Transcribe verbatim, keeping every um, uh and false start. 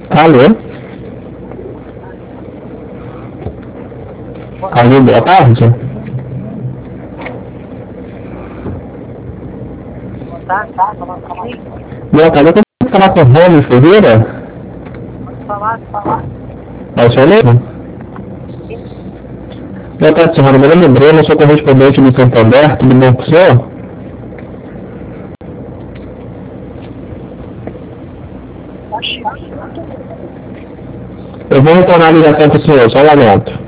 Alô? Alô, boa tarde. Tá, tá, falando comigo? Boa tarde, eu consigo falar com o Rony Ferreira? Pode falar, falar. É o seu mesmo? Boa tarde, senhora. Meu nome é Breno, eu sou correspondente do Santander. Tudo bom com o senhor? Oxi. Eu vou retornar a ligação com o senhor, só um momento.